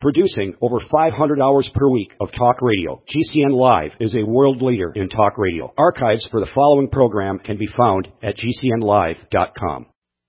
Producing over 500 hours per week of talk radio, GCN Live is a world leader in talk radio. Archives for the following program can be found at GCNlive.com.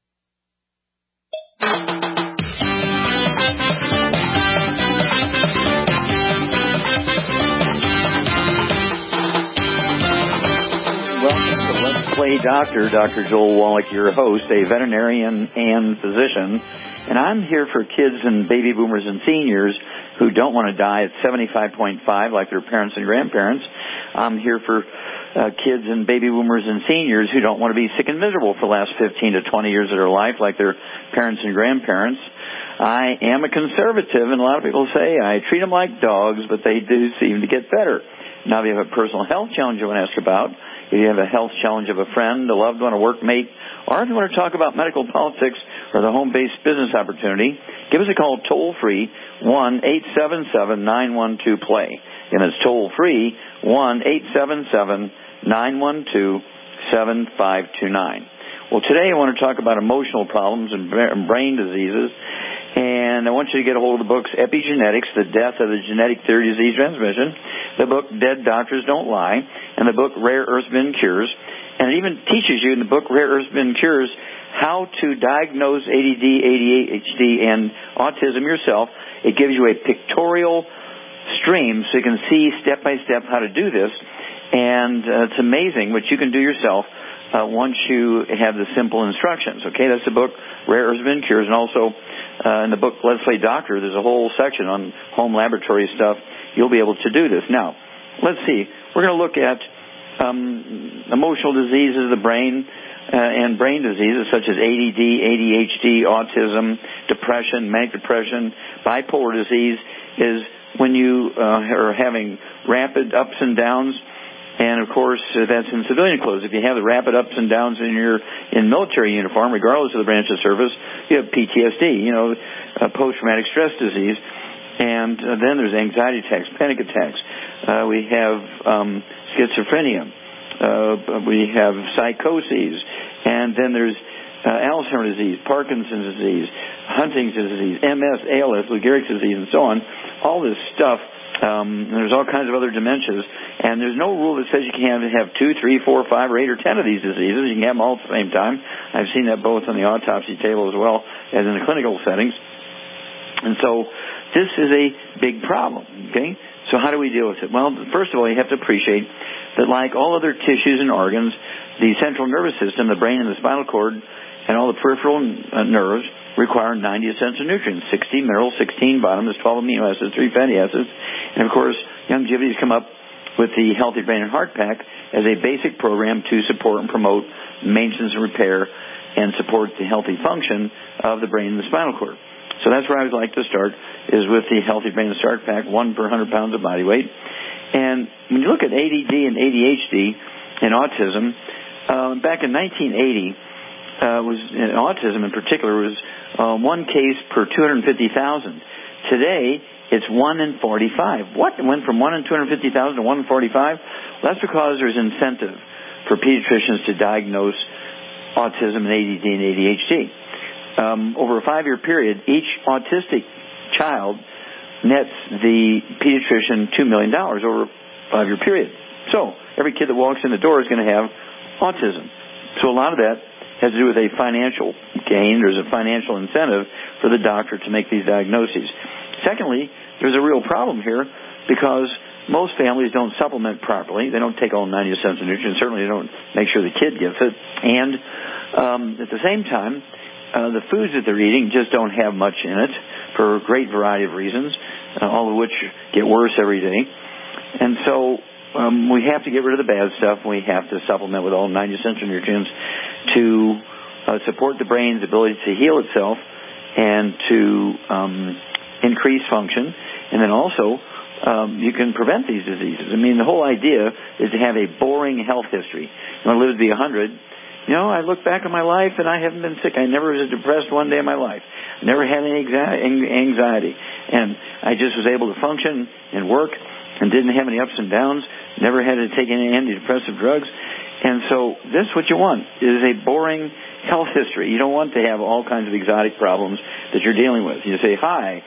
Welcome to Let's Play Doctor. Dr. Joel Wallach, your host, a veterinarian and physician. And I'm here for kids and baby boomers and seniors who don't want to die at 75.5 like their parents and grandparents. I'm here for kids and baby boomers and seniors who don't want to be sick and miserable for the last 15 to 20 years of their life like their parents and grandparents. I am a conservative, and a lot of people say I treat them like dogs, but they do seem to get better. Now, if you have a personal health challenge you want to ask about, if you have a health challenge of a friend, a loved one, a workmate, or if you want to talk about medical politics or the home-based business opportunity, give us a call toll-free, 1-877-912-PLAY. And it's toll-free, 1-877-912-7529. Well, today I want to talk about emotional problems and brain diseases. And I want you to get a hold of the books Epigenetics, The Death of the Genetic Theory of Disease Transmission, the book Dead Doctors Don't Lie, and the book Rare Earth Bin Cures. And it even teaches you in the book Rare Earth Bin Cures how to diagnose ADD, ADHD, and autism yourself. It gives you a pictorial stream so you can see step by step how to do this. And it's amazing what you can do yourself once you have the simple instructions. Okay, that's the book Rare Earth Bin Cures, and also in the book Let's Play Doctor, there's a whole section on home laboratory stuff. You'll be able to do this. Now, let's see. We're going to look at emotional diseases of the brain and brain diseases such as ADD, ADHD, autism, depression, manic depression. Bipolar disease is when you are having rapid ups and downs. And, of course, that's in civilian clothes. If you have the rapid ups and downs in military uniform, regardless of the branch of service, you have PTSD, post-traumatic stress disease. And then there's anxiety attacks, panic attacks. We have schizophrenia. We have psychoses. And then there's Alzheimer's disease, Parkinson's disease, Huntington's disease, MS, ALS, Lou Gehrig's disease, and so on. All this stuff. There's all kinds of other dementias, and there's no rule that says you can have 2, 3, 4, 5, or 8, or 10 of these diseases. You can have them all at the same time. I've seen that both on the autopsy table as well as in the clinical settings. And so this is a big problem, okay? So how do we deal with it? Well, first of all, you have to appreciate that like all other tissues and organs, the central nervous system, the brain and the spinal cord, and all the peripheral nerves require 90 essential nutrients, 60 minerals, 16 vitamins, 12 amino acids, 3 fatty acids. And, of course, Youngevity's come up with the Healthy Brain and Heart Pack as a basic program to support and promote maintenance and repair and support the healthy function of the brain and the spinal cord. So that's where I would like to start, is with the Healthy Brain and Heart Pack, 1 per 100 pounds of body weight. And when you look at ADD and ADHD and autism, back in 1980, autism in particular was 1 case per 250,000. Today, it's 1 in 45. What? It went from 1 in 250,000 to 1 in 45? Well, that's because there's incentive for pediatricians to diagnose autism and ADD and ADHD. Over a 5-year period, each autistic child nets the pediatrician $2 million over a 5-year period. So every kid that walks in the door is going to have autism. So a lot of that has to do with a financial gain. There's a financial incentive for the doctor to make these diagnoses. Secondly, there's a real problem here because most families don't supplement properly. They don't take all 90 essential nutrients. Certainly they don't make sure the kid gets it. And at the same time, the foods that they're eating just don't have much in it for a great variety of reasons, all of which get worse every day. And so we have to get rid of the bad stuff. We have to supplement with all 90 essential nutrients to support the brain's ability to heal itself and to increase function. And then also, you can prevent these diseases. I mean, the whole idea is to have a boring health history. You want to live to be 100. I look back on my life and I haven't been sick. I never was depressed one day in my life. Never had any anxiety. And I just was able to function and work and didn't have any ups and downs. Never had to take any antidepressive drugs. And so this, what you want, is a boring health history. You don't want to have all kinds of exotic problems that you're dealing with. You say, hi,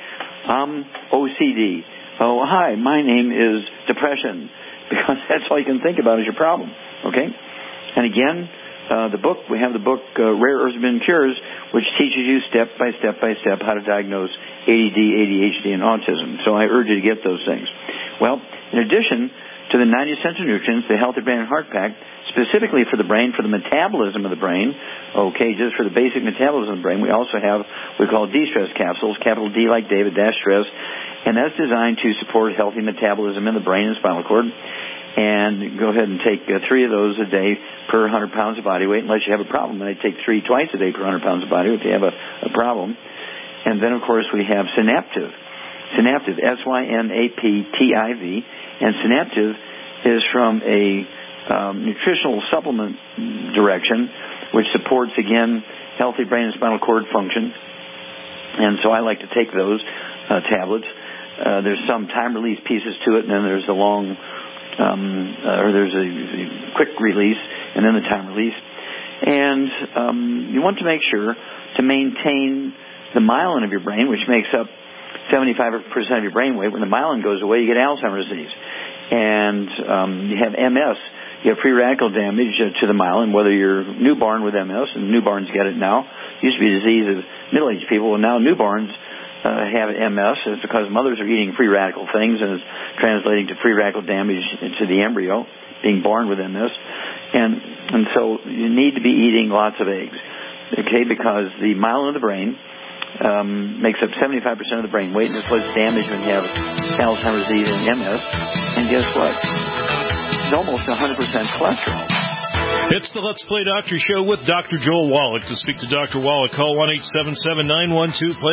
OCD. Oh, hi, my name is depression, because that's all you can think about is your problem, okay? And again, we have the book Rare Earths Been Cures, which teaches you step by step how to diagnose ADD, ADHD, and autism. So I urge you to get those things. Well, in addition to the 90 essential nutrients, the Healthy Brain and Heart Pack, specifically for the brain, for the metabolism of the brain, okay, just for the basic metabolism of the brain, we also have what we call D-stress capsules, capital D like David, dash stress, and that's designed to support healthy metabolism in the brain and spinal cord. And go ahead and take 3 of those a day per 100 pounds of body weight, unless you have a problem. And I take 3 twice a day per 100 pounds of body weight if you have a problem. And then, of course, we have Synaptive. Synaptive, Synaptiv. And Synaptive is from a nutritional supplement direction, which supports, again, healthy brain and spinal cord function. And so I like to take those tablets. There's some time-release pieces to it, and then there's the long... or there's a quick release and then the time release. And you want to make sure to maintain the myelin of your brain, which makes up 75% of your brain weight. When the myelin goes away, you get Alzheimer's disease. And you have MS. You have free radical damage to the myelin, whether you're newborn with MS, and newborns get it now. It used to be a disease of middle-aged people, and now newborns have MS. It's because mothers are eating free radical things, and it's translating to free radical damage to the embryo, being born with MS. And so you need to be eating lots of eggs, okay, because the myelin of the brain makes up 75% of the brain weight, and it's what's damaged when you have Alzheimer's disease and MS. And guess what? It's almost 100% cholesterol. It's the Let's Play Doctor Show with Dr. Joel Wallach. To speak to Dr. Wallach, call 1-877-912-PLAY,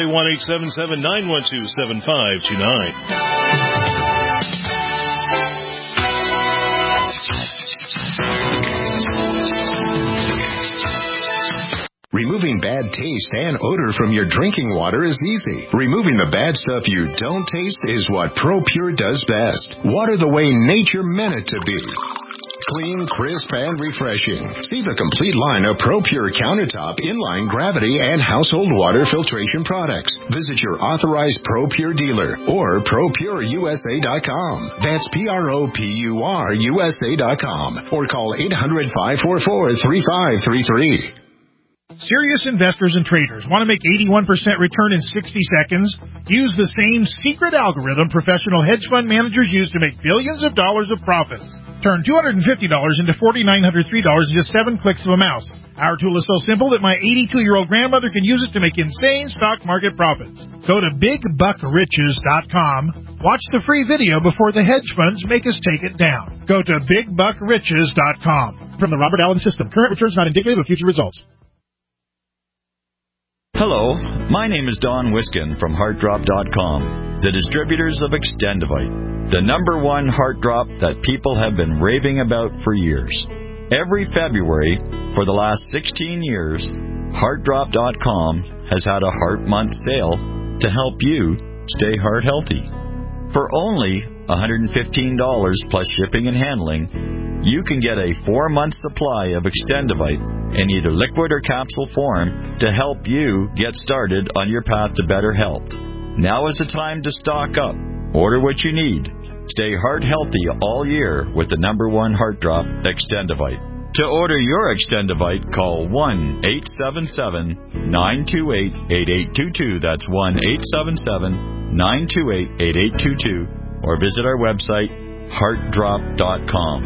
1-877-912-7529. Removing bad taste and odor from your drinking water is easy. Removing the bad stuff you don't taste is what ProPure does best. Water the way nature meant it to be. Clean, crisp, and refreshing. See the complete line of ProPure countertop, inline, gravity, and household water filtration products. Visit your authorized ProPure dealer or ProPureUSA.com. That's ProPureUSA.com. Or call 800-544-3533. Serious investors and traders want to make 81% return in 60 seconds? Use the same secret algorithm professional hedge fund managers use to make billions of dollars of profits. Turn $250 into $4,903 in just 7 clicks of a mouse. Our tool is so simple that my 82-year-old grandmother can use it to make insane stock market profits. Go to BigBuckRiches.com. Watch the free video before the hedge funds make us take it down. Go to BigBuckRiches.com. From the Robert Allen System. Current returns not indicative of future results. Hello, my name is Don Wiskin from HeartDrop.com, the distributors of Extendivite, the #1 heart drop that people have been raving about for years. Every February for the last 16 years, HeartDrop.com has had a Heart Month sale to help you stay heart healthy. For only $115 plus shipping and handling, you can get a 4-month supply of Extendivite in either liquid or capsule form to help you get started on your path to better health. Now is the time to stock up. Order what you need. Stay heart healthy all year with the #1 heart drop, Extendivite. To order your Extendivite, call 1-877-928-8822. That's 1-877-928-8822. Or visit our website, heartdrop.com.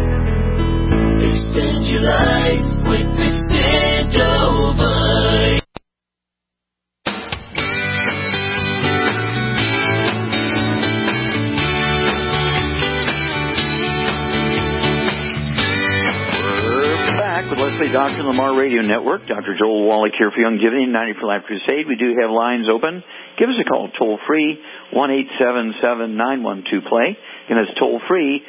Extend your life with Extendivite. We're back with Leslie Dr. Lamar Radio Network. Dr. Joel Wallach here for Youngevity, 90 for Life Crusade. We do have lines open. Give us a call, toll-free, 1-877-912-PLAY. And it's toll-free,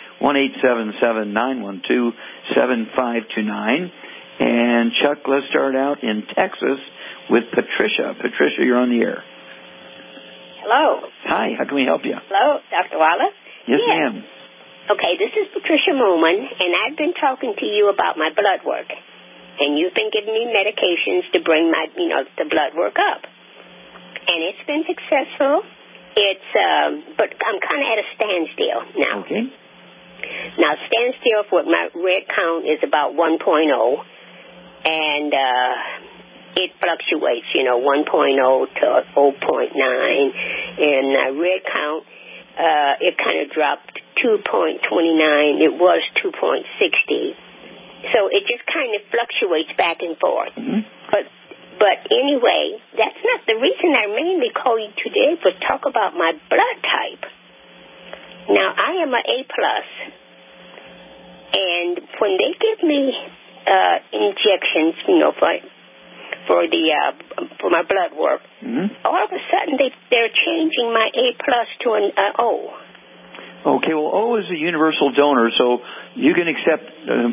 1-877-912-7529. And Chuck, let's start out in Texas with Patricia. Patricia, you're on the air. Hello. Hi, how can we help you? Hello, Dr. Wallace? Yes, ma'am. Okay, this is Patricia Mooman, and I've been talking to you about my blood work. And you've been giving me medications to bring my, the blood work up. And it's been successful, but I'm kind of at a standstill now. Okay. Now, standstill for my red count is about 1.0, and it fluctuates, 1.0 to 0.9, and red count, it kind of dropped 2.29. It was 2.60. So it just kind of fluctuates back and forth. Mm-hmm. But anyway, that's not the reason I mainly called you today, but talk about my blood type. Now, I am an A+, and when they give me injections, for my blood work, all of a sudden they're changing my A+ to an O. Okay, well, O is a universal donor, so you can accept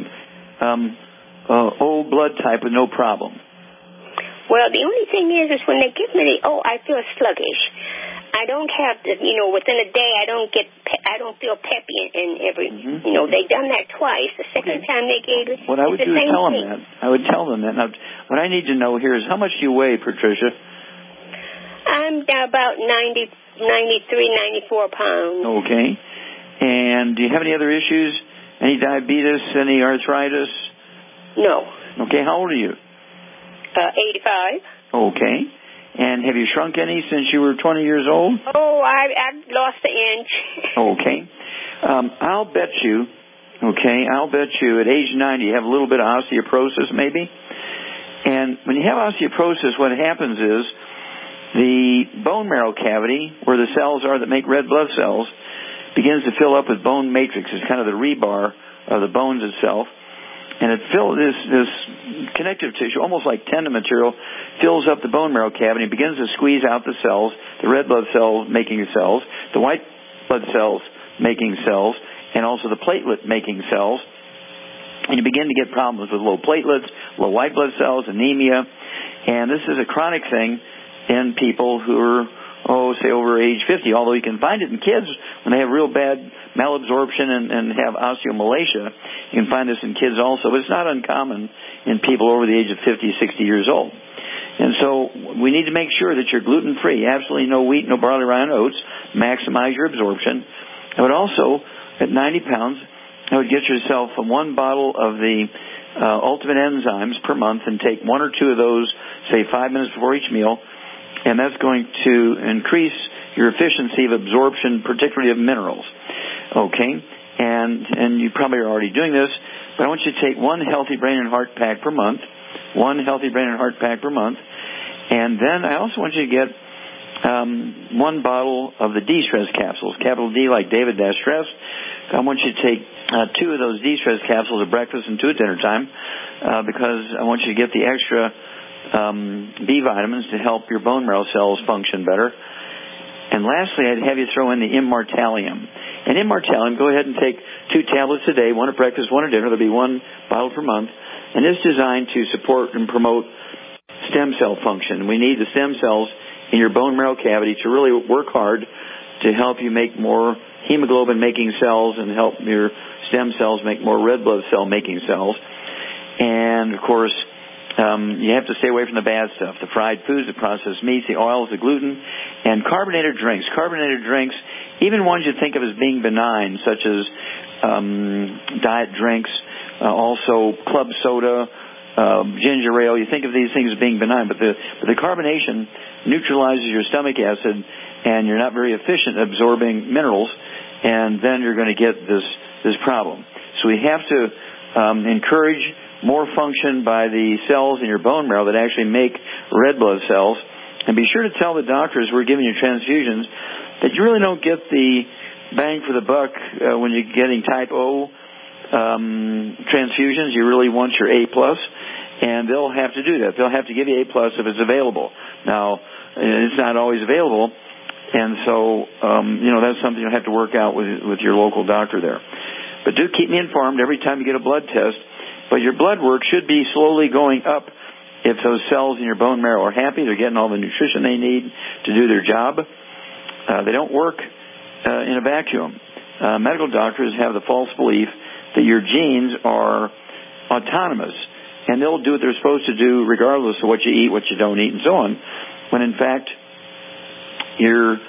O blood type with no problem. Well, the only thing is when they give me the O, I feel sluggish. I don't have within a day I don't feel peppy in every, they've done that twice. The second time they gave it, what I would do is tell them that. I would tell them that. Now, what I need to know here is how much do you weigh, Patricia? I'm about 93, 94 pounds. Okay. And do you have any other issues? Any diabetes, any arthritis? No. Okay, how old are you? 85. Okay. And have you shrunk any since you were 20 years old? Oh, I've lost an inch. Okay. I'll bet you at age 90 you have a little bit of osteoporosis maybe. And when you have osteoporosis, what happens is the bone marrow cavity, where the cells are that make red blood cells, begins to fill up with bone matrix. It's kind of the rebar of the bones itself. And it fills this connective tissue, almost like tendon material, fills up the bone marrow cavity and begins to squeeze out the cells, the red blood cells making cells, the white blood cells making cells, and also the platelet making cells. And you begin to get problems with low platelets, low white blood cells, anemia. And this is a chronic thing in people who are, say over age 50, although you can find it in kids when they have real bad malabsorption and have osteomalacia. You can find this in kids also, but it's not uncommon in people over the age of 50, 60 years old. And so we need to make sure that you're gluten-free, absolutely no wheat, no barley, rye, and oats, maximize your absorption. I would also, at 90 pounds, I would get yourself one bottle of the Ultimate Enzymes per month and take one or two of those, say 5 minutes before each meal, and that's going to increase your efficiency of absorption, particularly of minerals. Okay? And you probably are already doing this, but I want you to take one Healthy Brain and Heart pack per month, and then I also want you to get one bottle of the D-Stress capsules, capital D like David Stress. I want you to take two of those D-Stress capsules at breakfast and two at dinner time because I want you to get the extra B vitamins to help your bone marrow cells function better. And lastly, I'd have you throw in the Immortalium. And Immortalium, go ahead and take 2 tablets a day, one at breakfast, one at dinner. There'll be one bottle per month. And it's designed to support and promote stem cell function. We need the stem cells in your bone marrow cavity to really work hard to help you make more hemoglobin-making cells and help your stem cells make more red blood cell-making cells. And, of course, you have to stay away from the bad stuff, the fried foods, the processed meats, the oils, the gluten, and carbonated drinks. Carbonated drinks, even ones you think of as being benign, such as diet drinks, also club soda, ginger ale. You think of these things as being benign, but the carbonation neutralizes your stomach acid, and you're not very efficient at absorbing minerals, and then you're going to get this problem. So we have to encourage more function by the cells in your bone marrow that actually make red blood cells. And be sure to tell the doctors we're giving you transfusions that you really don't get the bang for the buck when you're getting type O transfusions. You really want your A+, and they'll have to do that. They'll have to give you A+ if it's available. Now, it's not always available, and so, that's something you'll have to work out with your local doctor there. But do keep me informed every time you get a blood test. But your blood work should be slowly going up if those cells in your bone marrow are happy. They're getting all the nutrition they need to do their job. They don't work in a vacuum. Medical doctors have the false belief that your genes are autonomous, and they'll do what they're supposed to do regardless of what you eat, what you don't eat, and so on, when in fact your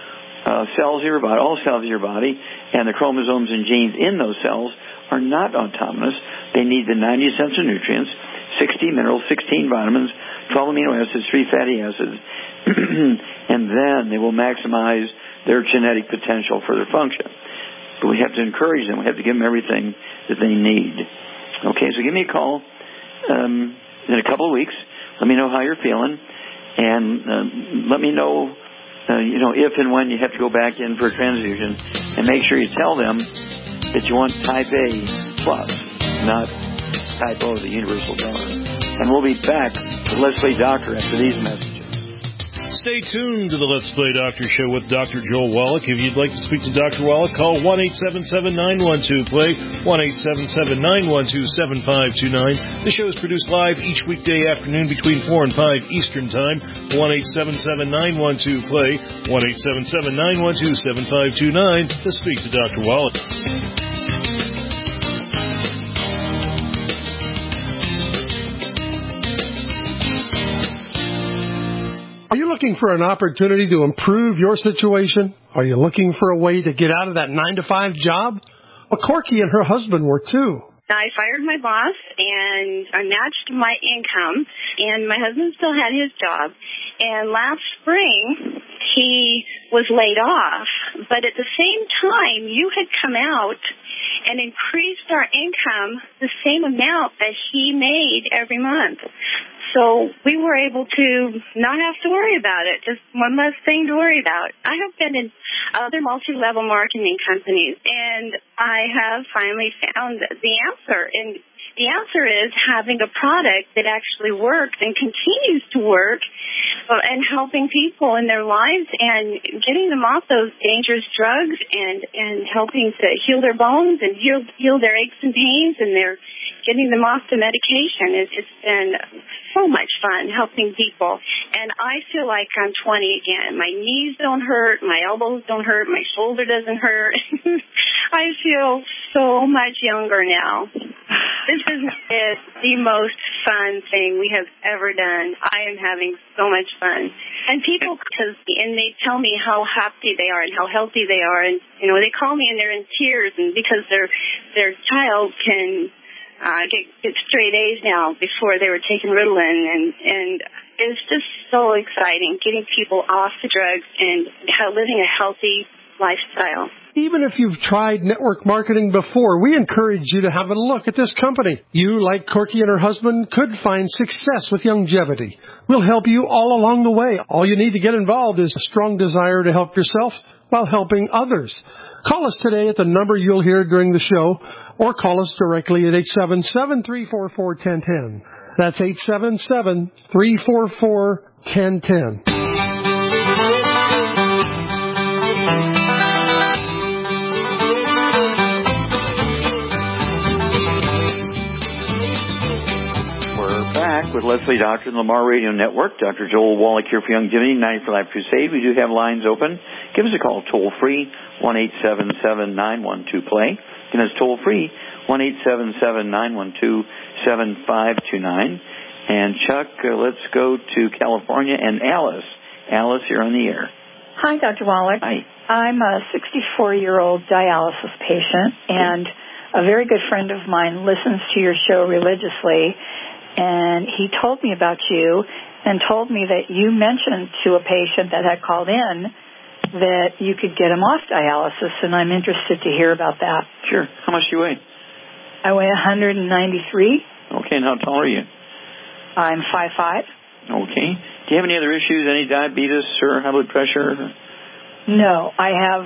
cells of your body, all cells of your body, and the chromosomes and genes in those cells are not autonomous. They need the 90 essential nutrients, 60 minerals, 16 vitamins, 12 amino acids, 3 fatty acids, and then they will maximize their genetic potential for their function. But we have to encourage them. We have to give them everything that they need. Okay, so give me a call in a couple of weeks. Let me know how you're feeling, and let me know, if and when you have to go back in for a transfusion, and make sure you tell them that you want type A plus, not type O, the universal donor. And we'll be back with Let's Play Doctor after these messages. Stay tuned to the Let's Play Doctor Show with Dr. Joel Wallach. If you'd like to speak to Dr. Wallach, call 1-877-912-PLAY, 1-877-912-7529. The show is produced live each weekday afternoon between 4 and 5 Eastern Time. 1-877-912-PLAY, 1-877-912-7529 to speak to Dr. Wallach. Are you looking for an opportunity to improve your situation? Are you looking for a way to get out of that 9-to-5 job? Well, Corky and her husband were too. I fired my boss, and I matched my income, and my husband still had his job. And last spring, he was laid off. But at the same time, you had come out and increased our income the same amount that he made every month. So we were able to not have to worry about it, just one less thing to worry about. I have been in other multi-level marketing companies, and I have finally found the answer. And the answer is having a product that actually works and continues to work and helping people in their lives and getting them off those dangerous drugs and helping to heal their bones and heal their aches and pains, and they're getting them off the medication. It's been so much fun helping people. And I feel like I'm 20 again. My knees don't hurt. My elbows don't hurt. My shoulder doesn't hurt. I feel so much younger now. This is the most fun thing we have ever done. I am having so much fun. And people, and they tell me how happy they are and how healthy they are. And, they call me and they're in tears, and because their child can get straight A's now. Before they were taking Ritalin, and it's just so exciting getting people off the drugs and living a healthy lifestyle. Even if you've tried network marketing before, we encourage you to have a look at this company. You, like Corky and her husband, could find success with longevity. We'll help you all along the way. All you need to get involved is a strong desire to help yourself while helping others. Call us today at the number you'll hear during the show, or call us directly at 877-344-1010. That's 877-344-1010. With Leslie Doctor and Lamar Radio Network. Dr. Joel Wallach here for Youngevity, 90 for Life Crusade. We do have lines open. Give us a call toll-free, 1-877-912-PLAY. Again, it's toll-free, 1-877-912-7529. And Chuck, let's go to California and Alice. Alice, you're on the air. Hi, Dr. Wallach. Hi. I'm a 64-year-old dialysis patient, and a very good friend of mine listens to your show religiously. And he told me about you and told me that you mentioned to a patient that had called in that you could get him off dialysis, and I'm interested to hear about that. Sure. How much do you weigh? I weigh 193. Okay, and how tall are you? I'm 5'5". Okay. Do you have any other issues, any diabetes or high blood pressure? No, I have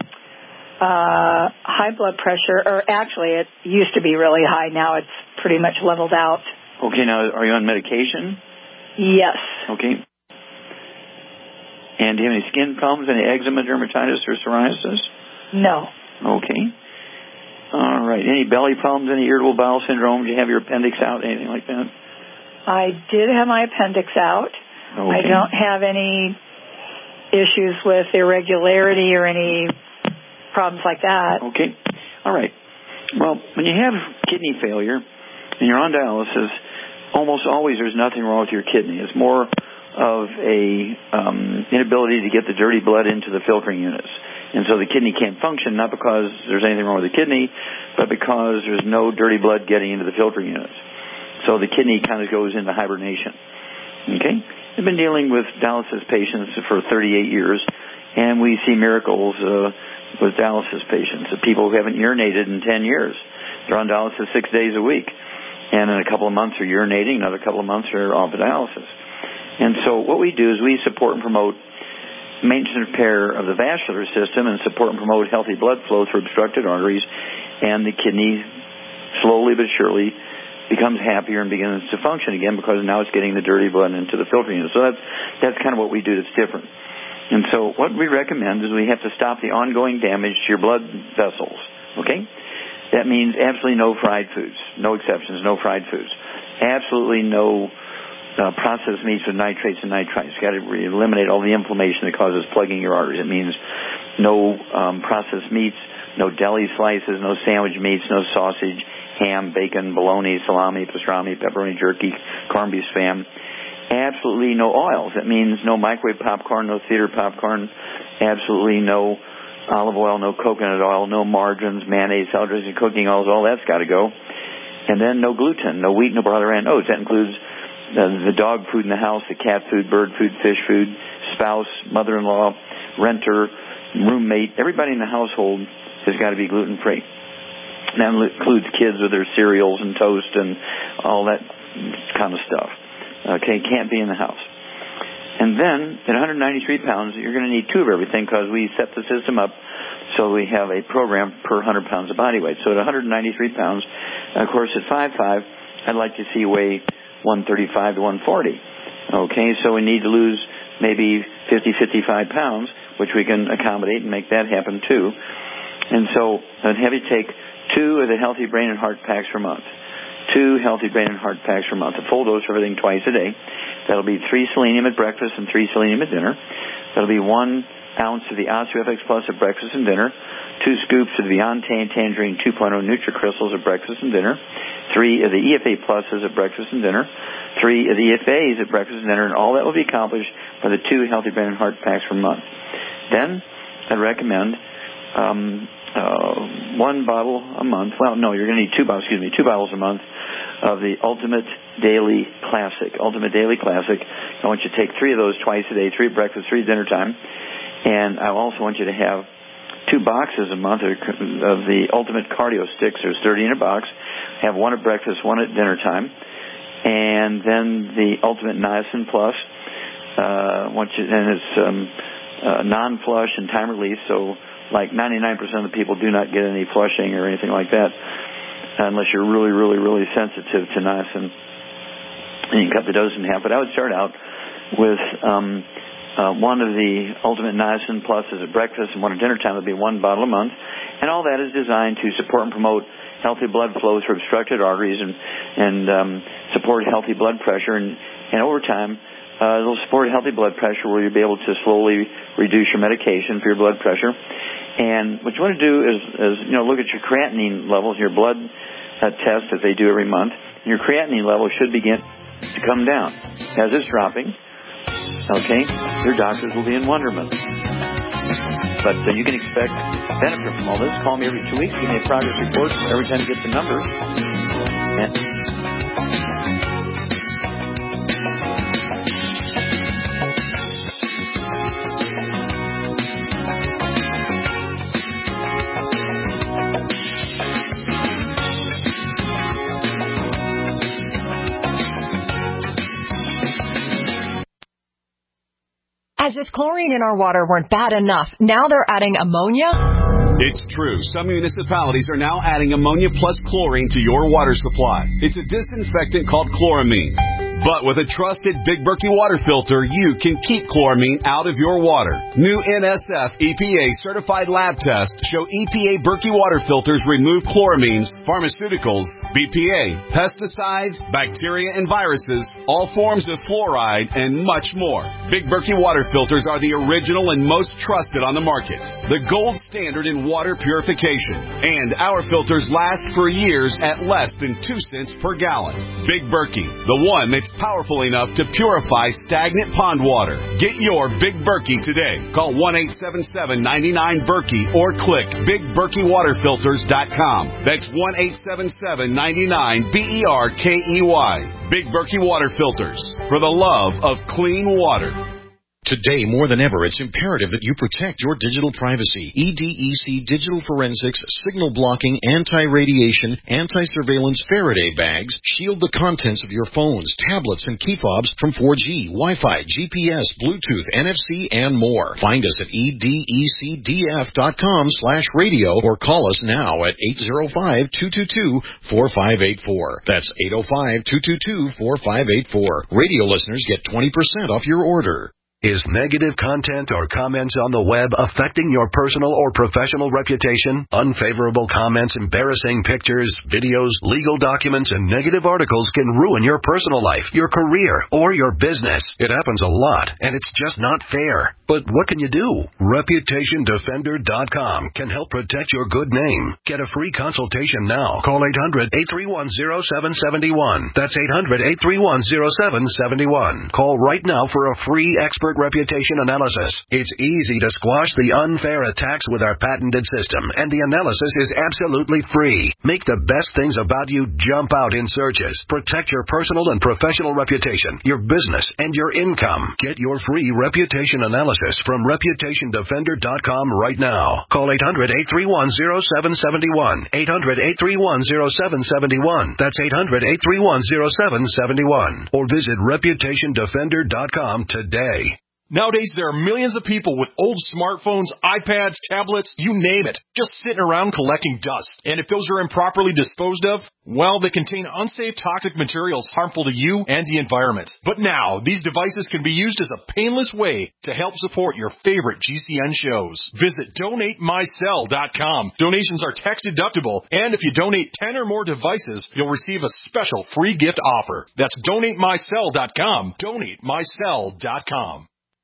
high blood pressure, or actually it used to be really high. Now it's pretty much leveled out. Okay, now, are you on medication? Yes. Okay. And do you have any skin problems, any eczema, dermatitis, or psoriasis? No. Okay. All right. Any belly problems, any irritable bowel syndrome? Do you have your appendix out, anything like that? I did have my appendix out. Okay. I don't have any issues with irregularity or any problems like that. Okay. All right. Well, when you have kidney failure and you're on dialysis, almost always there's nothing wrong with your kidney. It's more of a inability to get the dirty blood into the filtering units. And so the kidney can't function, not because there's anything wrong with the kidney, but because there's no dirty blood getting into the filtering units. So the kidney kind of goes into hibernation. Okay? I've been dealing with dialysis patients for 38 years, and we see miracles with dialysis patients, of people who haven't urinated in 10 years. They're on dialysis 6 days a week. And in a couple of months are urinating, another couple of months are off of dialysis. And so what we do is we support and promote maintenance and repair of the vascular system and support and promote healthy blood flow through obstructed arteries, and the kidney slowly but surely becomes happier and begins to function again because now it's getting the dirty blood into the filtering unit. So that's kind of what we do that's different. And so what we recommend is we have to stop the ongoing damage to your blood vessels, okay? That means absolutely no fried foods, no exceptions, no fried foods. Absolutely no processed meats with nitrates and nitrites. You've got to eliminate all the inflammation that causes plugging your arteries. It means no processed meats, no deli slices, no sandwich meats, no sausage, ham, bacon, bologna, salami, pastrami, pepperoni, jerky, corned beef spam. Absolutely no oils. That means no microwave popcorn, no theater popcorn, absolutely no olive oil, no coconut oil, no margarines, mayonnaise, salad dressing, cooking oils, all that's got to go. And then no gluten, no wheat, no broader and oats. That includes the dog food in the house, the cat food, bird food, fish food, spouse, mother-in-law, renter, roommate. Everybody in the household has got to be gluten-free. That includes kids with their cereals and toast and all that kind of stuff. Okay, can't be in the house. And then, at 193 pounds, you're going to need two of everything because we set the system up so we have a program per 100 pounds of body weight. So at 193 pounds, of course, at 5'5", I'd like to see you weigh 135 to 140. Okay, so we need to lose maybe 50, 55 pounds, which we can accommodate and make that happen too. And so I'd have you take 2 of the Healthy Brain and Heart Packs per month. 2 Healthy Brain and Heart Packs per month. A full dose for everything twice a day. That'll be 3 selenium at breakfast and 3 selenium at dinner. That'll be 1 ounce of the OsteoFX Plus at breakfast and dinner. 2 scoops of the Beyond Tangerine 2.0 NutriCrystals at breakfast and dinner. 3 of the EFA Pluses at breakfast and dinner. 3 of the EFAs at breakfast and dinner. And all that will be accomplished by the 2 Healthy Brain and Heart Packs per month. Then I'd recommend 1 bottle a month. Well, no, you're going to need 2 bottles a month of the Ultimate Daily Classic. Ultimate Daily Classic. I want you to take 3 of those twice a day, 3 at breakfast, 3 at dinner time. And I also want you to have 2 boxes a month of the Ultimate Cardio Sticks. There's 30 in a box. Have 1 at breakfast, 1 at dinner time. And then the Ultimate Niacin Plus. It's non-flush and time release, so like 99% of the people do not get any flushing or anything like that unless you're really, really, really sensitive to niacin. And you can cut the dose in half. But I would start out with 1 of the Ultimate Niacin Pluses at breakfast and 1 at dinner time. It would be 1 bottle a month. And all that is designed to support and promote healthy blood flow through obstructed arteries and support healthy blood pressure. And over time, it'll support healthy blood pressure where you'll be able to slowly reduce your medication for your blood pressure. And what you want to do is look at your creatinine levels, your blood test that they do every month. Your creatinine level should begin to come down. As it's dropping, okay, your doctors will be in wonderment. But you can expect benefit from all this. Call me every 2 weeks. Give me a progress report every time you get the numbers. As if chlorine in our water weren't bad enough, now they're adding ammonia? It's true. Some municipalities are now adding ammonia plus chlorine to your water supply. It's a disinfectant called chloramine. But with a trusted Big Berkey water filter, you can keep chloramine out of your water. New NSF EPA certified lab tests show EPA Berkey water filters remove chloramines, pharmaceuticals, BPA, pesticides, bacteria and viruses, all forms of fluoride, and much more. Big Berkey water filters are the original and most trusted on the market. The gold standard in water purification. And our filters last for years at less than 2 cents per gallon. Big Berkey, the one that It's powerful enough to purify stagnant pond water. Get your Big Berkey today. Call 1-877-99-BERKEY or click BigBerkeyWaterFilters.com. That's 1-877-99-BERKEY. Big Berkey Water Filters, for the love of clean water. Today, more than ever, it's imperative that you protect your digital privacy. EDEC Digital Forensics, signal blocking, anti-radiation, anti-surveillance Faraday bags shield the contents of your phones, tablets, and key fobs from 4G, Wi-Fi, GPS, Bluetooth, NFC, and more. Find us at edecdf.com/radio or call us now at 805-222-4584. That's 805-222-4584. Radio listeners get 20% off your order. Is negative content or comments on the web affecting your personal or professional reputation? Unfavorable comments, embarrassing pictures, videos, legal documents, and negative articles can ruin your personal life, your career, or your business. It happens a lot, and it's just not fair. But what can you do? ReputationDefender.com can help protect your good name. Get a free consultation now. Call 800-831-0771. That's 800-831-0771. Call right now for a free expert reputation analysis. It's easy to squash the unfair attacks with our patented system, and the analysis is absolutely free. Make the best things about you jump out in searches. Protect your personal and professional reputation, your business, and your income. Get your free reputation analysis from ReputationDefender.com right now. Call 800-831-0771. 800-831-0771. That's 800-831-0771. Or visit ReputationDefender.com today. Nowadays, there are millions of people with old smartphones, iPads, tablets, you name it, just sitting around collecting dust. And if those are improperly disposed of, well, they contain unsafe toxic materials harmful to you and the environment. But now, these devices can be used as a painless way to help support your favorite GCN shows. Visit DonateMyCell.com. Donations are tax deductible, and if you donate 10 or more devices, you'll receive a special free gift offer. That's DonateMyCell.com. DonateMyCell.com.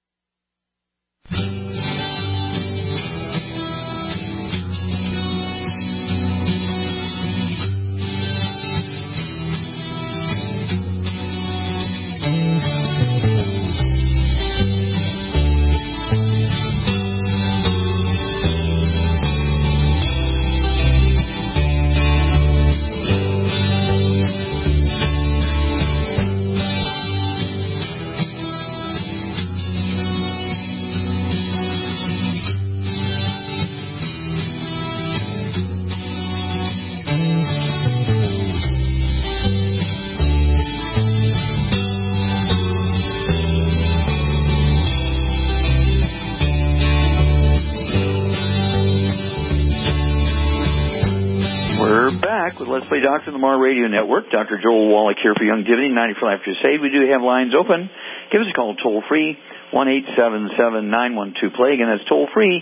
With Let's Play Doctor on the Mar Radio Network. Dr. Joel Wallach here for Youngevity, 90 for Life Crusade. We do have lines open. Give us a call toll-free, 1-877-912-PLAY. Again, that's toll-free,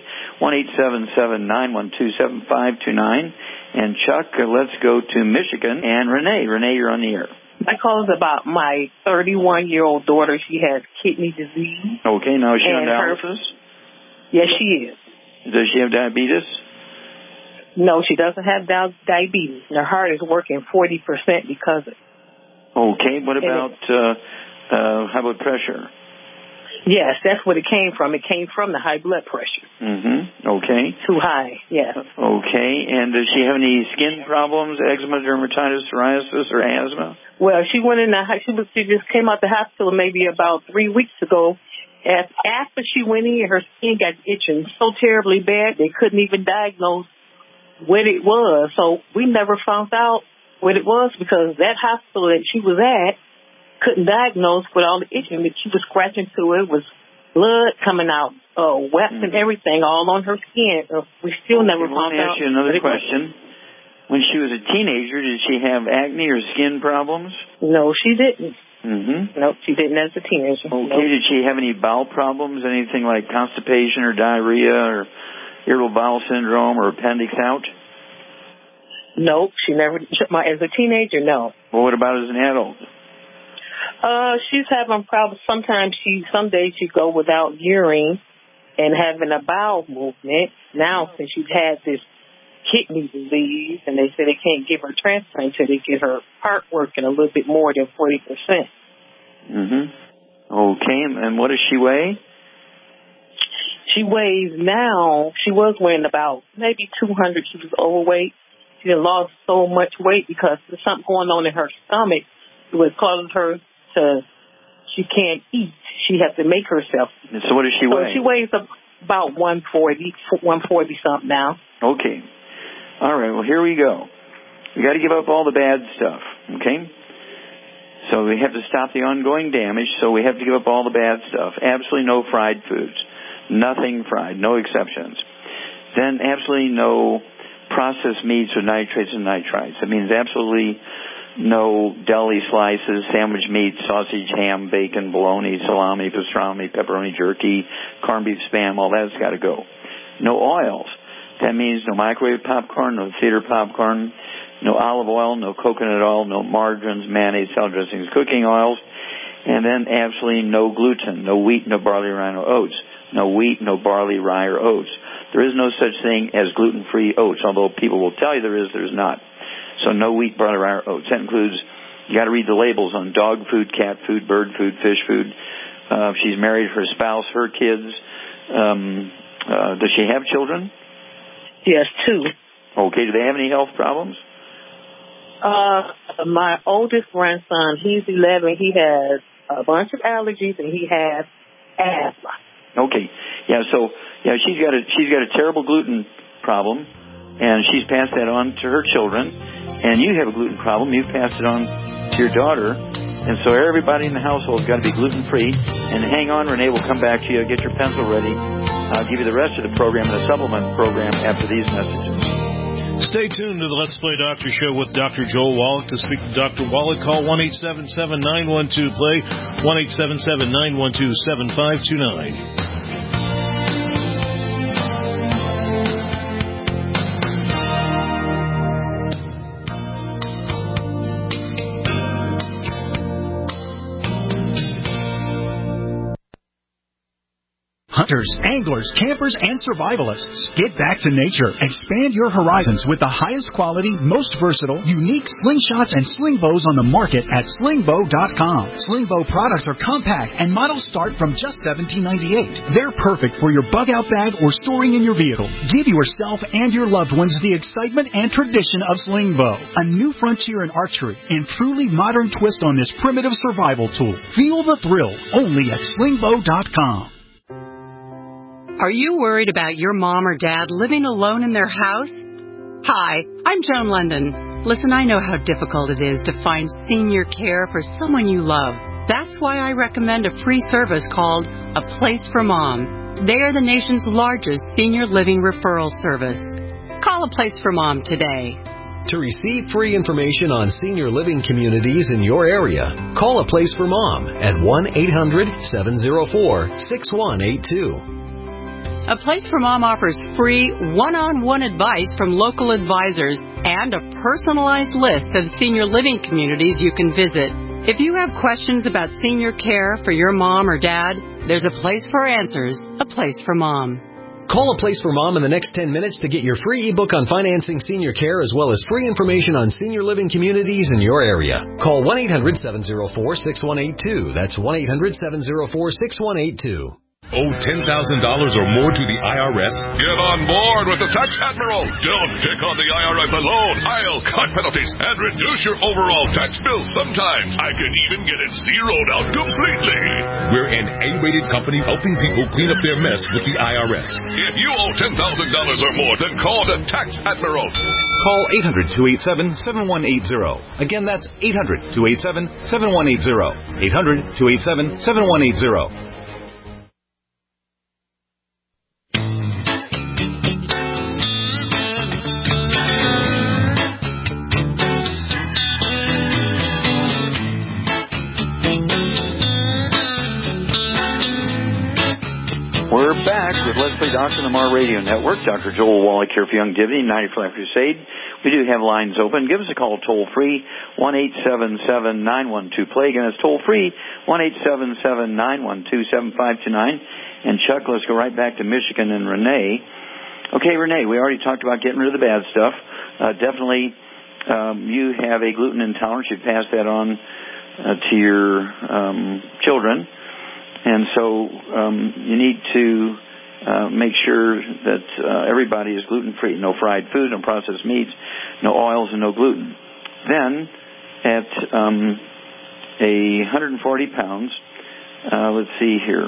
1-877-912-7529. And Chuck, let's go to Michigan. And Renee. Renee, you're on the air. My call is about my 31-year-old daughter. She has kidney disease. Okay, now is she on dialysis? Yes, she is. Does she have diabetes? No, she doesn't have diabetes. Her heart is working 40% because of it. Okay, what about high blood pressure? Yes, that's what it came from. It came from the high blood pressure. Mm-hmm. Okay. Too high, yes. Okay, and does she have any skin problems, eczema, dermatitis, psoriasis, or asthma? Well, she went in she just came out the hospital maybe about 3 weeks ago. After she went in, her skin got itching so terribly bad they couldn't even diagnose what it was. So we never found out what it was because that hospital that she was at couldn't diagnose with all the itching that she was scratching to. It was blood coming out, wet and everything all on her skin. We still never found out. Let me ask you another question. When she was a teenager, did she have acne or skin problems? No, she didn't. Mm-hmm. Nope, she didn't as a teenager. Okay, nope. Did she have any bowel problems, anything like constipation or diarrhea or irritable bowel syndrome or appendix out? Nope, she never. As a teenager, no. Well, what about as an adult? She's having problems. Sometimes some days she go without urine and having a bowel movement. Now, since she's had this kidney disease, and they say they can't give her transplant until they get her heart working a little bit more than 40%. Okay, and what does she weigh? She weighs now, she was weighing about maybe 200. She was overweight. She had lost so much weight because there's something going on in her stomach. It was causing her she can't eat. She has to make herself eat. And so what does she weigh? She weighs about 140 something now. Okay. All right, well, here we go. We got to give up all the bad stuff, okay? So we have to stop the ongoing damage, so we have to give up all the bad stuff. Absolutely no fried foods. Nothing fried, no exceptions. Then absolutely no processed meats with nitrates and nitrites. That means absolutely no deli slices, sandwich meat, sausage, ham, bacon, bologna, salami, pastrami, pepperoni, jerky, corned beef, Spam, all that's got to go. No oils. That means no microwave popcorn, no theater popcorn, no olive oil, no coconut oil, no margarines, mayonnaise, salad dressings, cooking oils, and then absolutely no gluten, no wheat, no barley, rye, no oats. No wheat, no barley, rye, or oats. There is no such thing as gluten-free oats, although people will tell you there's not. So no wheat, barley, rye, or oats. That includes, you got to read the labels on dog food, cat food, bird food, fish food. If she's married, her spouse, her kids. Does she have children? Yes, 2. Okay, do they have any health problems? My oldest grandson, he's 11. He has a bunch of allergies and he has asthma. Okay. Yeah, so she's got a terrible gluten problem, and she's passed that on to her children. And you have a gluten problem. You've passed it on to your daughter. And so everybody in the household's got to be gluten-free. And hang on, Renee, we'll come back to you. Get your pencil ready. I'll give you the rest of the program and a supplement program after these messages. Stay tuned to the Let's Play Doctor Show with Dr. Joel Wallach. To speak to Dr. Wallach, call 1-877-912-PLAY, 1-877-912-7529. Hunters, anglers, campers, and survivalists. Get back to nature. Expand your horizons with the highest quality, most versatile, unique slingshots and sling bows on the market at slingbow.com. Slingbow products are compact and models start from just $17.98. They're perfect for your bug out bag or storing in your vehicle. Give yourself and your loved ones the excitement and tradition of Slingbow. A new frontier in archery and truly modern twist on this primitive survival tool. Feel the thrill only at slingbow.com. Are you worried about your mom or dad living alone in their house? Hi, I'm Joan London. Listen, I know how difficult it is to find senior care for someone you love. That's why I recommend a free service called A Place for Mom. They are the nation's largest senior living referral service. Call A Place for Mom today. To receive free information on senior living communities in your area, call A Place for Mom at 1-800-704-6182. A Place for Mom offers free one-on-one advice from local advisors and a personalized list of senior living communities you can visit. If you have questions about senior care for your mom or dad, there's a place for answers, A Place for Mom. Call A Place for Mom in the next 10 minutes to get your free ebook on financing senior care as well as free information on senior living communities in your area. Call 1-800-704-6182. That's 1-800-704-6182. Owe $10,000 or more to the IRS? Get on board with the Tax Admiral. Don't pick on the IRS alone. I'll cut penalties and reduce your overall tax bill. Sometimes I can even get it zeroed out completely. We're an A-rated company helping people clean up their mess with the IRS. If you owe $10,000 or more, then call the Tax Admiral. Call 800-287-7180. Again, that's 800-287-7180. 800-287-7180. We're back with Let's Play Doctor on the Mar Radio Network. Dr. Joel Wallach here for Young Divinity, 94 Life Crusade. We do have lines open. Give us a call toll-free, 1-877-912-PLAY. Again, it's toll-free, 1-877-912-7529. And Chuck, let's go right back to Michigan and Renee. Okay, Renee, we already talked about getting rid of the bad stuff. Definitely, you have a gluten intolerance. You passed that on to your children. And so you need to make sure that everybody is gluten-free. No fried food, no processed meats, no oils, and no gluten. Then, at 140 pounds, let's see here.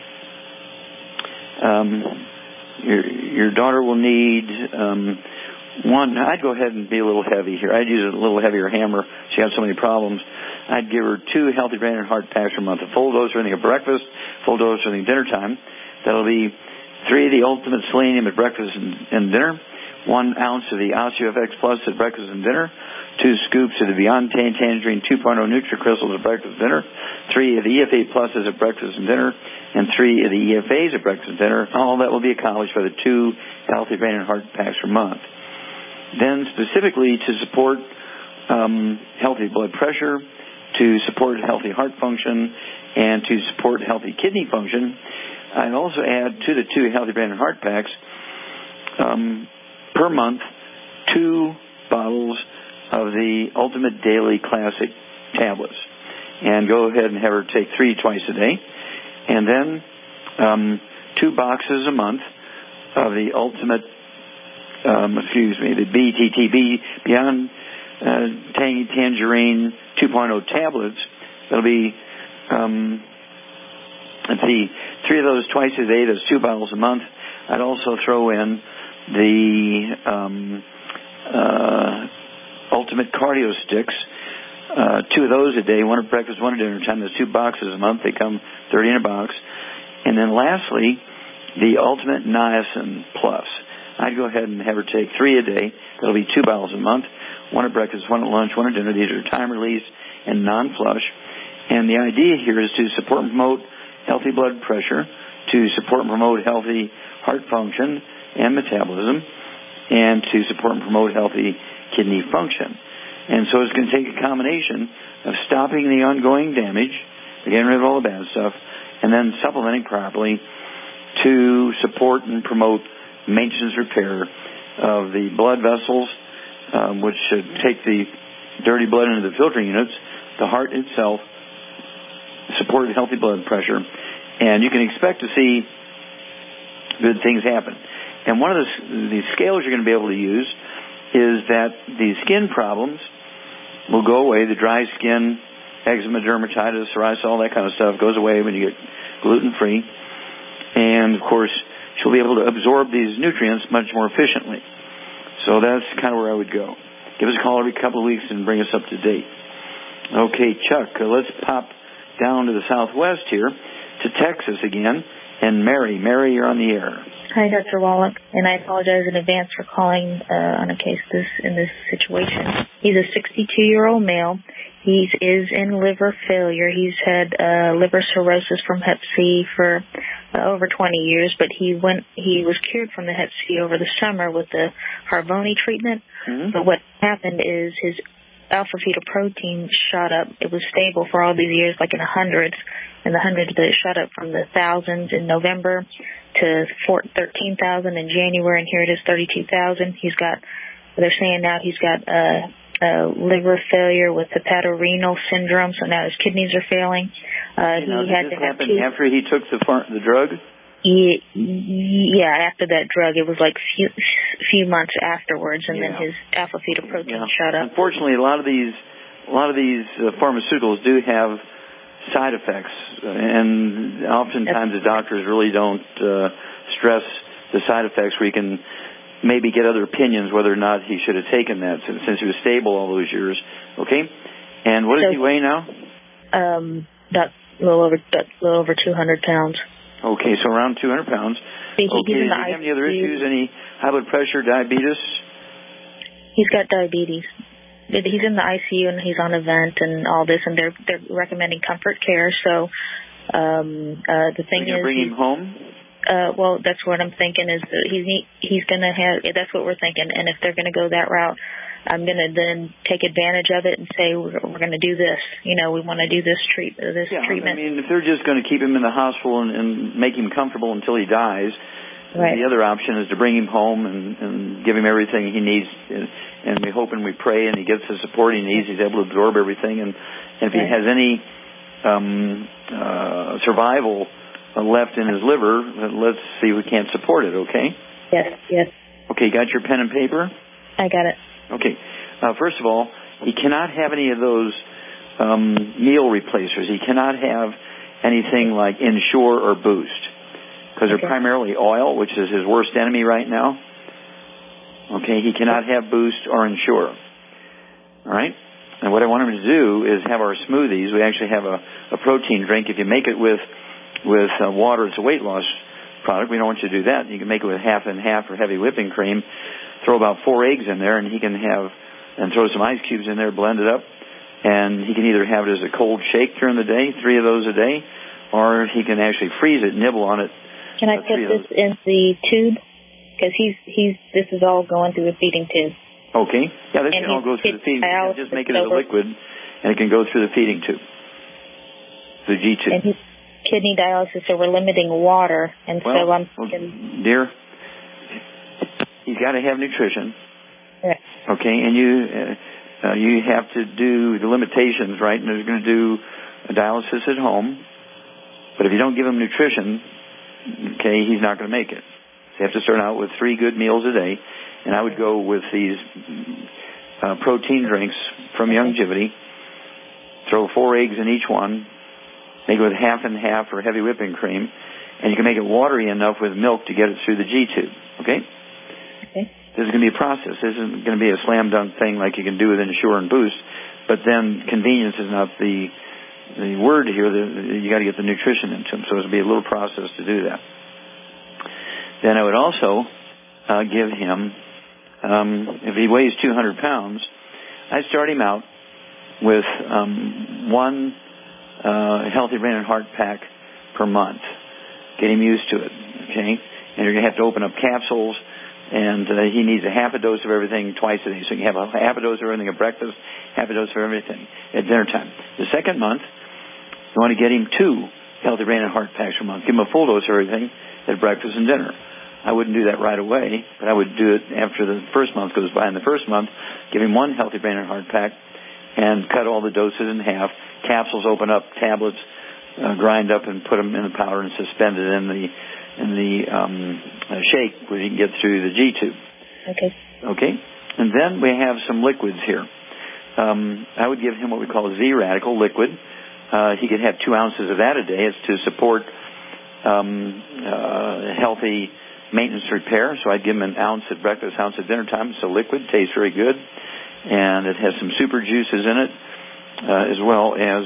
Your daughter will need one. I'd go ahead and be a little heavy here. I'd use a little heavier hammer. She has so many problems. I'd give her 2 healthy brain and heart packs per month. A full dose during breakfast, full dose during dinner time. That'll be 3 of the Ultimate Selenium at breakfast and dinner, 1 ounce of the OsteoFX Plus at breakfast and dinner, 2 scoops of the Beyond Tangerine 2.0 NutriCrystals at breakfast and dinner, 3 of the EFA Pluses at breakfast and dinner, and 3 of the EFAs at breakfast and dinner. All that will be accomplished by the 2 healthy brain and heart packs per month. Then specifically to support healthy blood pressure, to support healthy heart function, and to support healthy kidney function, I'd also add to the 2 healthy brain and heart packs per month 2 bottles of the Ultimate Daily Classic tablets. And go ahead and have her take 3 twice a day. And then 2 boxes a month of the Ultimate, the BTTB, Beyond Tangerine 2.0 tablets. That'll be, 3 of those twice a day. That's 2 bottles a month. I'd also throw in the Ultimate Cardio Sticks. 2 of those a day, 1 at breakfast, 1 at dinner time. There's 2 boxes a month. They come 30 in a box. And then lastly, the Ultimate Niacin Plus. I'd go ahead and have her take 3 a day. That'll be 2 bottles a month. 1 at breakfast, 1 at lunch, 1 at dinner. These are time release and non-flush. And the idea here is to support and promote healthy blood pressure, to support and promote healthy heart function and metabolism, and to support and promote healthy kidney function. And so it's going to take a combination of stopping the ongoing damage, getting rid of all the bad stuff, and then supplementing properly to support and promote maintenance repair of the blood vessels, which should take the dirty blood into the filtering units, the heart itself, support healthy blood pressure, and you can expect to see good things happen. And one of the scales you're going to be able to use is that the skin problems will go away. The dry skin, eczema, dermatitis, psoriasis, all that kind of stuff goes away when you get gluten-free. And, of course, she'll be able to absorb these nutrients much more efficiently. So that's kind of where I would go. Give us a call every couple of weeks and bring us up to date. Okay, Chuck, let's pop down to the southwest here to Texas again. And Mary, you're on the air. Hi, Dr. Wallach, and I apologize in advance for calling on a case in this situation. He's a 62-year-old male. He is in liver failure. He's had liver cirrhosis from Hep C for over 20 years, but he was cured from the Hep C over the summer with the Harvoni treatment. Mm-hmm. But what happened is his alpha-fetoprotein shot up. It was stable for all these years, like in the hundreds. In the hundreds, but it shot up from the thousands in November to 13,000 in January, and here it is 32,000. They're saying now he's got liver failure with hepatorenal syndrome, so now his kidneys are failing. Did this happen after he took the drug? Yeah, after that drug. It was like few months afterwards, and then his alpha-fetoprotein shot up. Unfortunately, a lot of these pharmaceuticals do have side effects, and oftentimes the doctors really don't stress the side effects where you can maybe get other opinions whether or not he should have taken that since he was stable all those years. Okay? And what does he weigh now? A little over 200 pounds. Okay, so around 200 pounds. Okay, does he have any other issues? Any high blood pressure, diabetes? He's got diabetes. He's in the ICU and he's on a vent and all this, and they're recommending comfort care. So the thing is, bring him home. Well, that's what I'm thinking is that he's going to have. That's what we're thinking. And if they're going to go that route, I'm going to then take advantage of it and say we're going to do this. We want to do this treatment. I mean, if they're just going to keep him in the hospital and make him comfortable until he dies. Right. The other option is to bring him home and give him everything he needs, and we hope and we pray and he gets the support he needs. He's able to absorb everything, and And if he has any survival left in his liver, let's see if we can't support it, okay? Yes. Okay, got your pen and paper? I got it. Okay. First of all, he cannot have any of those meal replacers. He cannot have anything like Ensure or Boost, because they're primarily oil, which is his worst enemy right now. Okay, he cannot have Boost or Ensure. All right? And what I want him to do is have our smoothies. We actually have a protein drink. If you make it with water, it's a weight loss product. We don't want you to do that. You can make it with half and half or heavy whipping cream. Throw about 4 eggs in there, and he can throw some ice cubes in there, blend it up, and he can either have it as a cold shake during the day, 3 of those a day, or he can actually freeze it, nibble on it. Can I put this in the tube? Because this is all going through the feeding tube. Okay. Yeah, this can all go through the feeding tube. Just make it as a liquid, and it can go through the feeding tube, the G-tube. And he's kidney dialysis, so we're limiting water, and so I'm dear, he's got to have nutrition. Right. Okay, and you have to do the limitations, right? And they're going to do a dialysis at home, but if you don't give him nutrition, okay, he's not going to make it. So you have to start out with 3 good meals a day, and I would go with these protein drinks from Youngevity. Throw 4 eggs in each one. Make it with half and half or heavy whipping cream, and you can make it watery enough with milk to get it through the G-tube. Okay? Okay. This is going to be a process. This isn't going to be a slam dunk thing like you can do with Ensure and Boost. But then convenience is not the word here. You got to get the nutrition into them. So it'll be a little process to do that. Then I would also give him, if he weighs 200 pounds, I'd start him out with 1 healthy brain and heart pack per month. Get him used to it. Okay? And you're going to have to open up capsules. And he needs a half a dose of everything twice a day. So you can have a half a dose of everything at breakfast, half a dose of everything at dinner time. The second month, you want to get him 2 healthy brain and heart packs per month. Give him a full dose of everything at breakfast and dinner. I wouldn't do that right away, but I would do it after the first month goes by. In the first month, give him 1 healthy brain and heart pack and cut all the doses in half. Capsules open up, tablets grind up and put them in the powder and suspend it in the shake where you can get through the G-tube. Okay. And then we have some liquids here. I would give him what we call a Z-radical liquid. He could have 2 ounces of that a day. It's to support healthy maintenance repair. So I'd give him an ounce at breakfast, ounce at dinner time. It's a liquid, tastes very good, and it has some super juices in it, as well as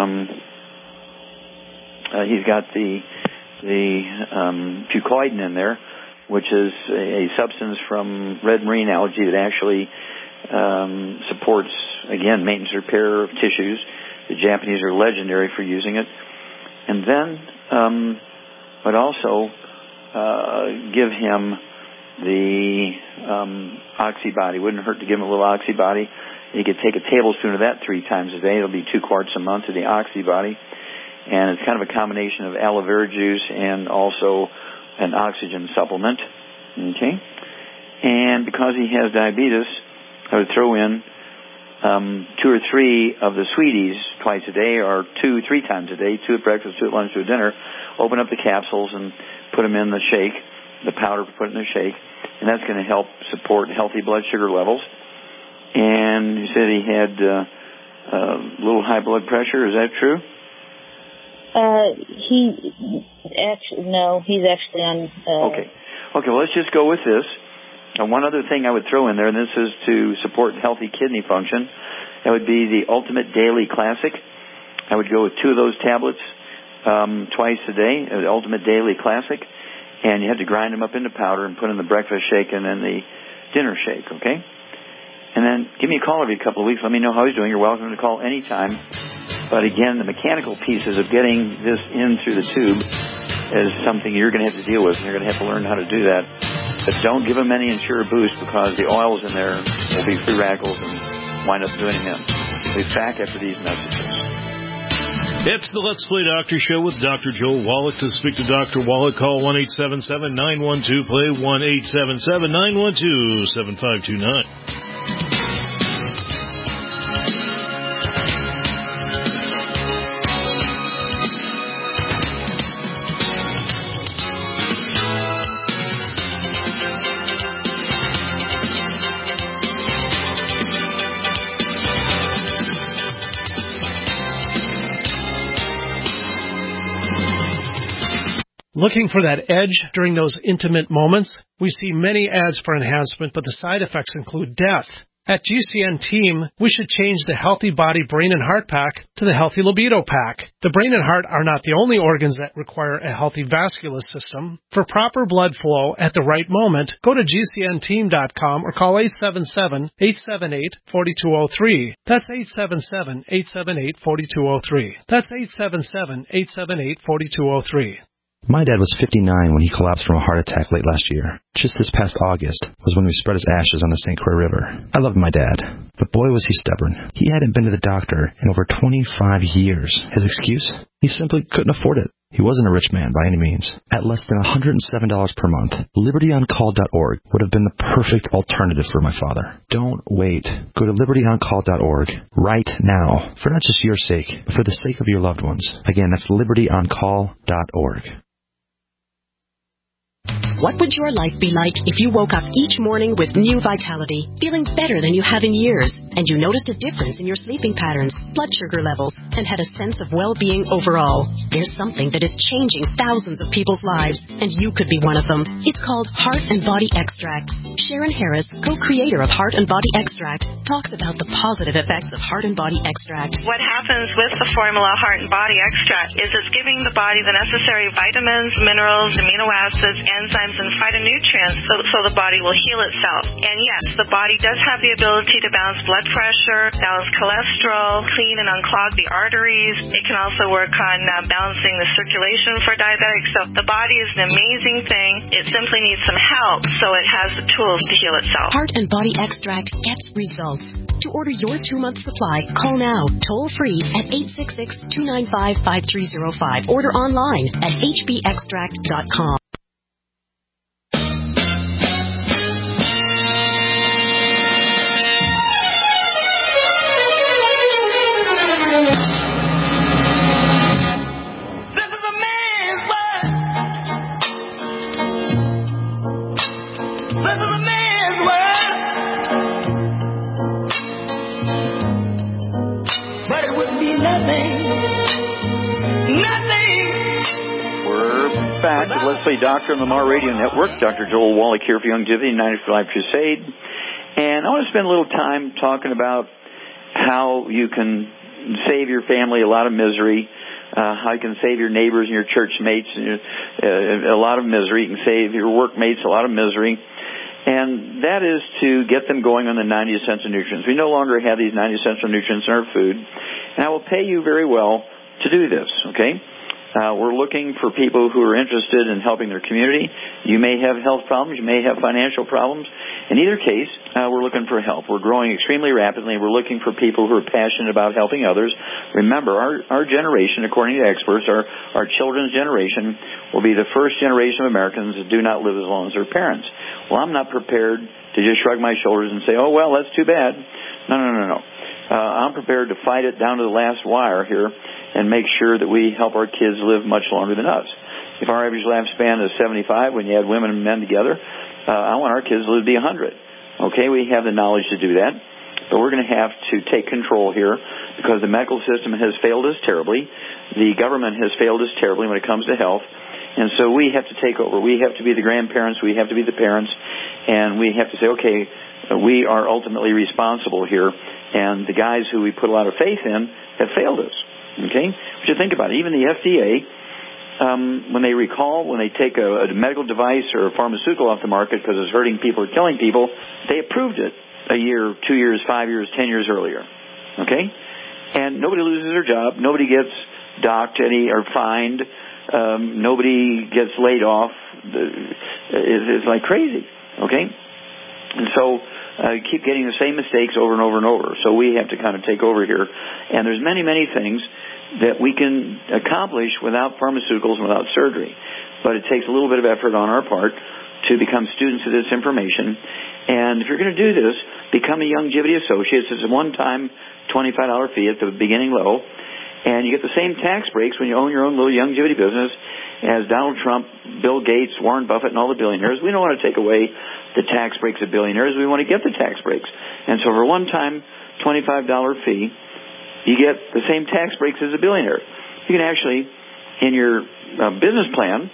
he's got the fucoidan in there, which is a substance from red marine algae that actually supports, again, maintenance repair of tissues. The Japanese are legendary for using it. And then I'd also give him the Oxybody. Wouldn't hurt to give him a little Oxybody. He could take a tablespoon of that 3 times a day. It'll be 2 quarts a month of the Oxybody. And it's kind of a combination of aloe vera juice and also an oxygen supplement. Okay? And because he has diabetes, I would throw in 2 or 3 of the sweeties twice a day, or 2, 3 times a day, 2 at breakfast, 2 at lunch, 2 at dinner. Open up the capsules and put them in the shake, the powder, put it in the shake, and that's going to help support healthy blood sugar levels. And you said he had a little high blood pressure. Is that true? He's actually on... Okay, well, let's just go with this. One other thing I would throw in there, and this is to support healthy kidney function, that would be the Ultimate Daily Classic. I would go with 2 of those tablets twice a day, the Ultimate Daily Classic, and you have to grind them up into powder and put in the breakfast shake and then the dinner shake, okay? And then give me a call every couple of weeks. Let me know how he's doing. You're welcome to call anytime. But again, the mechanical pieces of getting this in through the tube is something you're going to have to deal with, and you're going to have to learn how to do that. But don't give him any Ensure Boost, because the oils in there will be free radicals and wind up doing them. We'll be back after these messages. It's the Let's Play Doctor Show with Dr. Joel Wallach. To speak to Dr. Wallach, call 1-877-912-PLAY, 1-877-912-7529. Looking for that edge during those intimate moments? We see many ads for enhancement, but the side effects include death. At GCN Team, we should change the Healthy Body, Brain, and Heart Pack to the Healthy Libido Pack. The brain and heart are not the only organs that require a healthy vascular system. For proper blood flow at the right moment, go to GCNteam.com or call 877-878-4203. That's 877-878-4203. That's 877-878-4203. My dad was 59 when he collapsed from a heart attack late last year. Just this past August was when we spread his ashes on the St. Croix River. I loved my dad, but boy was he stubborn. He hadn't been to the doctor in over 25 years. His excuse? He simply couldn't afford it. He wasn't a rich man by any means. At less than $107 per month, LibertyOnCall.org would have been the perfect alternative for my father. Don't wait. Go to LibertyOnCall.org right now, for not just your sake, but for the sake of your loved ones. Again, that's LibertyOnCall.org. What would your life be like if you woke up each morning with new vitality, feeling better than you have in years, and you noticed a difference in your sleeping patterns, blood sugar levels, and had a sense of well-being overall? There's something that is changing thousands of people's lives, and you could be one of them. It's called Heart and Body Extract. Sharon Harris, co-creator of Heart and Body Extract, talks about the positive effects of Heart and Body Extract. What happens with the formula Heart and Body Extract is it's giving the body the necessary vitamins, minerals, amino acids, enzymes, and phytonutrients so the body will heal itself. And yes, the body does have the ability to balance blood pressure, balance cholesterol, clean and unclog the arteries. It can also work on balancing the circulation for diabetics. So the body is an amazing thing. It simply needs some help so it has the tools to heal itself. Heart and Body Extract gets results. To order your 2-month supply, call now, toll free at 866-295-5305. Order online at hbextract.com. Back to Leslie Doctor on the Lamar Radio Network. Dr. Joel Wallach here for Longevity 95 Crusade. And I want to spend a little time talking about how you can save your family a lot of misery, how you can save your neighbors and your church mates a lot of misery. You can save your workmates a lot of misery. And that is to get them going on the 90 essential nutrients. We no longer have these 90 essential nutrients in our food. And I will pay you very well to do this, okay? We're looking for people who are interested in helping their community. You may have health problems. You may have financial problems. In either case, we're looking for help. We're growing extremely rapidly. We're looking for people who are passionate about helping others. Remember, our generation, according to experts, our children's generation will be the first generation of Americans that do not live as long as their parents. Well, I'm not prepared to just shrug my shoulders and say, oh, well, that's too bad. No. I'm prepared to fight it down to the last wire here and make sure that we help our kids live much longer than us. If our average lifespan is 75 when you add women and men together, I want our kids to live to be 100. Okay, we have the knowledge to do that, but we're going to have to take control here because the medical system has failed us terribly. The government has failed us terribly when it comes to health, and so we have to take over. We have to be the grandparents. We have to be the parents, and we have to say, okay, we are ultimately responsible here, and the guys who we put a lot of faith in have failed us. Okay? But you think about it. Even the FDA, when they take a medical device or a pharmaceutical off the market because it's hurting people or killing people, they approved it a year, 2 years, 5 years, 10 years earlier. Okay? And nobody loses their job. Nobody gets docked or fined. Nobody gets laid off. It's like crazy. Okay? And so keep getting the same mistakes over and over and over. So we have to kind of take over here. And there's many, many things that we can accomplish without pharmaceuticals and without surgery. But it takes a little bit of effort on our part to become students of this information. And if you're going to do this, become a Longevity Associate. It's a one-time $25 fee at the beginning low. And you get the same tax breaks when you own your own little Longevity business as Donald Trump, Bill Gates, Warren Buffett, and all the billionaires. We don't want to take away the tax breaks of billionaires. We want to get the tax breaks. And so for a one-time $25 fee, you get the same tax breaks as a billionaire. You can actually, in your business plan,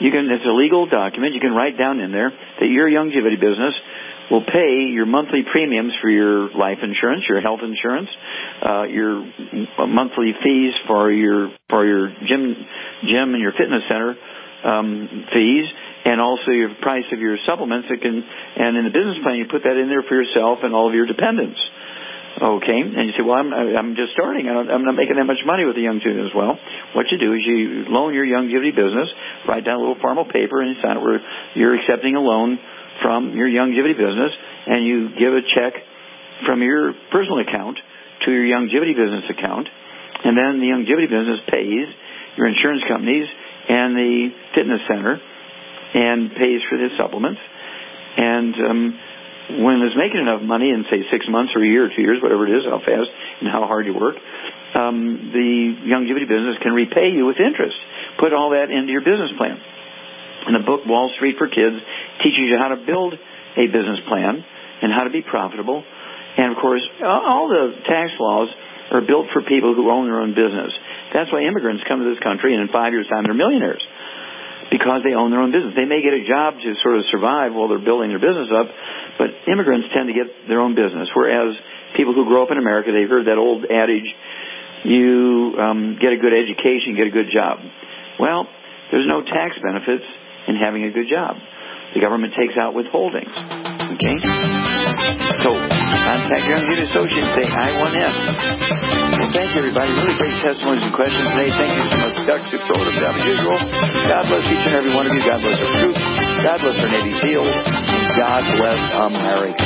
it's a legal document. You can write down in there that your longevity business will pay your monthly premiums for your life insurance, your health insurance, your monthly fees for your gym and your fitness center fees, and also your price of your supplements. And in the business plan, you put that in there for yourself and all of your dependents. Okay, and you say, well, I'm just starting. I'm not making that much money with the longevity as well. What you do is you loan your longevity business, write down a little formal paper, and you sign it where you're accepting a loan from your longevity business, and you give a check from your personal account to your longevity business account, and then the longevity business pays your insurance companies and the fitness center and pays for the supplements. And when it's making enough money in, say, 6 months or a year or 2 years, whatever it is, how fast and how hard you work, the longevity business can repay you with interest. Put all that into your business plan. And the book, Wall Street for Kids, teaches you how to build a business plan and how to be profitable. And, of course, all the tax laws are built for people who own their own business. That's why immigrants come to this country, and in 5 years' time, they're millionaires, because they own their own business. They may get a job to sort of survive while they're building their business up, but immigrants tend to get their own business, whereas people who grow up in America, they've heard that old adage, you get a good education, get a good job. Well, there's no tax benefits in having a good job. The government takes out withholding. Okay? So, contact your longevity associate and say, I want in. Well, thank you, everybody. Really great testimonies and questions today. Thank you so much, Dr. Superola, as usual. God bless each and every one of you. God bless our troops. God bless our Navy SEALs. And God bless America.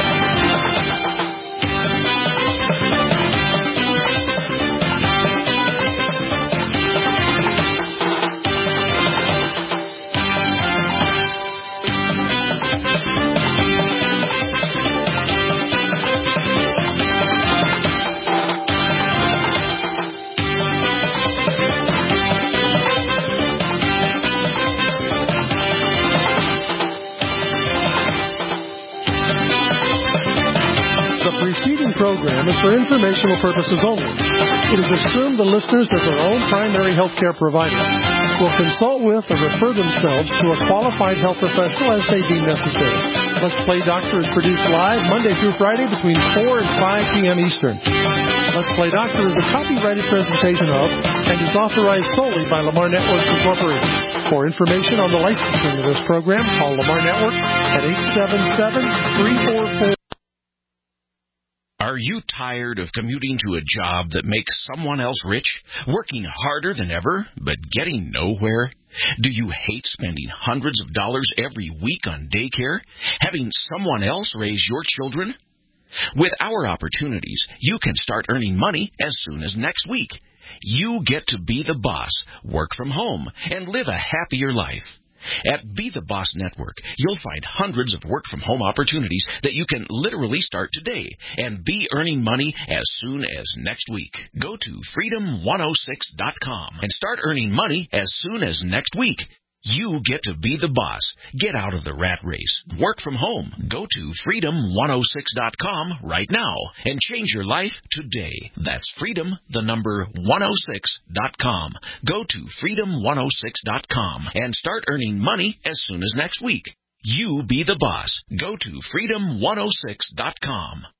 Program is for informational purposes only. It is assumed the listeners, as their own primary health care provider, will consult with or refer themselves to a qualified health professional as they deem necessary. Let's Play Doctor is produced live Monday through Friday between 4 and 5 p.m. Eastern. Let's Play Doctor is a copyrighted presentation of and is authorized solely by Lamar Networks Incorporated. For information on the licensing of this program, call Lamar Networks at 877-344. Are you tired of commuting to a job that makes someone else rich, working harder than ever, but getting nowhere? Do you hate spending hundreds of dollars every week on daycare, having someone else raise your children? With our opportunities, you can start earning money as soon as next week. You get to be the boss, work from home, and live a happier life. At Be the Boss Network, you'll find hundreds of work-from-home opportunities that you can literally start today and be earning money as soon as next week. Go to freedom106.com and start earning money as soon as next week. You get to be the boss. Get out of the rat race. Work from home. Go to freedom106.com right now and change your life today. That's freedom106.com. Go to freedom106.com and start earning money as soon as next week. You be the boss. Go to freedom106.com.